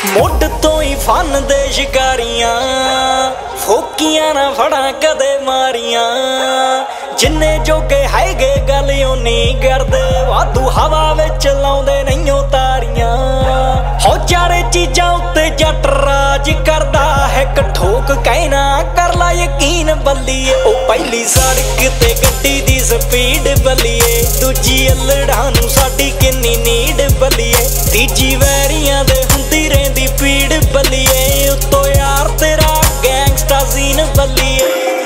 ਮੁੱਢ ਤੋਂ ਹੀ ਫਨ ਦੇ ਸ਼ਿਕਾਰੀਆਂ ਫੋਕੀਆਂ ਨਾ ਫੜਾਂ ਕਦੇ ਮਾਰੀਆਂ ਜਿੰਨੇ ਜੋਗੇ ਹੈਗੇ ਗੱਲ ਓਨੀ ਕਰਦੇ ਵਾਧੂ ਹਵਾ ਵਿੱਚ ਲਾਉਂਦੇ ਨਹੀਂ ਓ ਤਾਰੀਆਂ ਹੋ ਚਾਰੇ ਚੀਜ਼ਾਂ ਉੱਤੇ ਜੱਟ ਰਾਜ ਕਰਦਾ ਹੈ ਕਠੋਕ ਕਹਿਣਾ ਕਰ ਲਾ ਯਕੀਨ ਬੱਲੀਏ ਉਹ ਪਹਿਲੀ ਸੜਕ ਤੇ ਗੱਡੀ ਦੀ ਸਪੀਡ ਬੱਲੀਏ ਦੂਜੀ ਅਲੜਾਂ ਨੂੰ ਸਾਡੀ ਕਿੰਨੀ ਨੀਡ ਬੱਲੀਏ ਤੀਜੀ ਵੈਰੀਆਂ ਦੇ ਹੁੰਦੀ ਰਹਿੰਦੀ ਪੀੜ ਬੱਲੀਏ ਉੱਤੋਂ ਯਾਰ ਤੇਰਾ ਗੈਂਗਸਟਾ ਸੀਨ ਬੱਲੀਏ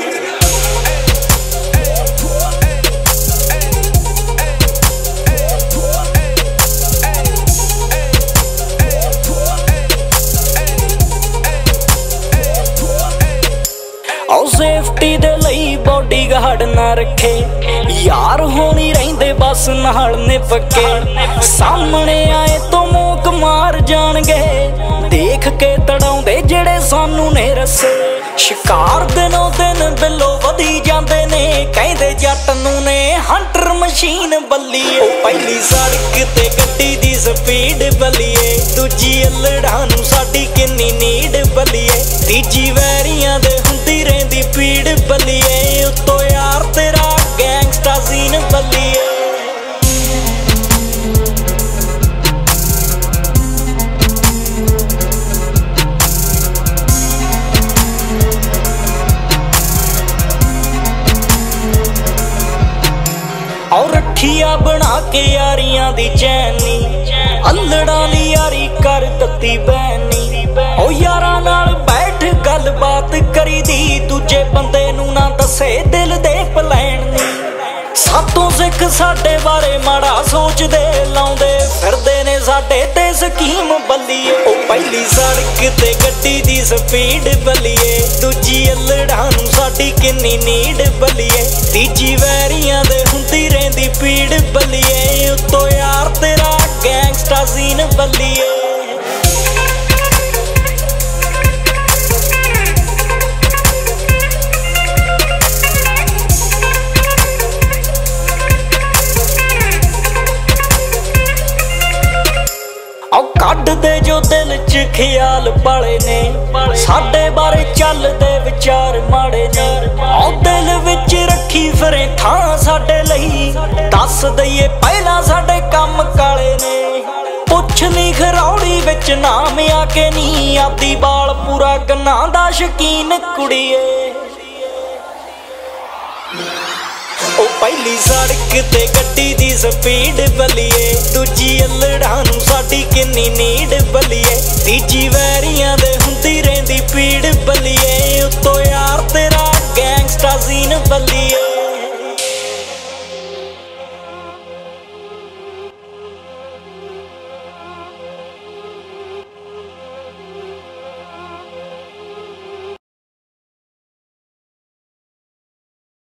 सेफ्टी दे लई बॉडीगार्ड ना रखे यार होनी रहिंदे बस नाल ने पक्के सामने आए तो मूक मार जाणगे देख के तड़ाउंदे जेड़े सानू ने रसे शिकार दिनों दिन बिलो वधी जांदे ने कहंदे जट नू ने हंटर मशीन बल्लीए ओ पहली सड़क ते गड्डी दी स्पीड बल्लीए दूजी अलड़ां नू साडी किन्नी नीड बल्लीए तीजी वैरियां दे हुंदी रहंदी पीड़ बल्लीए उत्तों यार तेरा गैंगस्टा सीन बल्लीए और रखिया बना के यारियां दी चैनी अल्लड़ां दी यारी कर दत्ती बैनी ओ यारां नाल बैठ गल बात करी दी दूजे बंदे नू ना दसे दिल दे प्लैन नी सातों सिख साडे बारे माड़ा सोचदे लाउंदे फिरदे ने साडे ते स्कीम बल्लीए ओ पहली सड़क ते गड्डी दी स्पीड बल्लीए दूजी अल्लड़ां नू साडी किन्नी नीड बल्लीए तीजी वैरियां दे हुंदी रहंदी पीड़ बल्लीए उत्तों यार तेरा गैंगस्टा सीन बल्लीए ਕੱਢਦੇ ਜੋ ਦਿਲ ਚ ਖਿਆਲ ਪਾਲੇ ਨੇ ਸਾਡੇ ਬਾਰੇ ਚੱਲਦੇ ਵਿਚਾਰ ਮਾੜੇ ਨੇ ਉਹ ਦਿਲ ਵਿੱਚ ਰੱਖੀ ਫਿਰੇ ਥਾਂ ਸਾਡੇ ਲਈ ਦੱਸ ਦਈਏ ਪਹਿਲਾਂ ਸਾਡੇ ਕੰਮ ਕਾਲੇ ਨੇ ਪੁੱਛ ਲਈ ਖਰੌੜੀ ਵਿੱਚ ਨਾਮ ਆ ਕੇ ਨੀ ਆਦੀ ਬਾਲ ਪੂਰਾ ਗੰਨਾ ਦਾ ਸ਼ਕੀਨ ਕੁੜੀਏ ओ पहली सड़क ते गड्डी दी स्पीड बल्लीए दूजी अल्लड़ां नू साडी किन्नी नीड बल्लीए तीजी वैरियां दे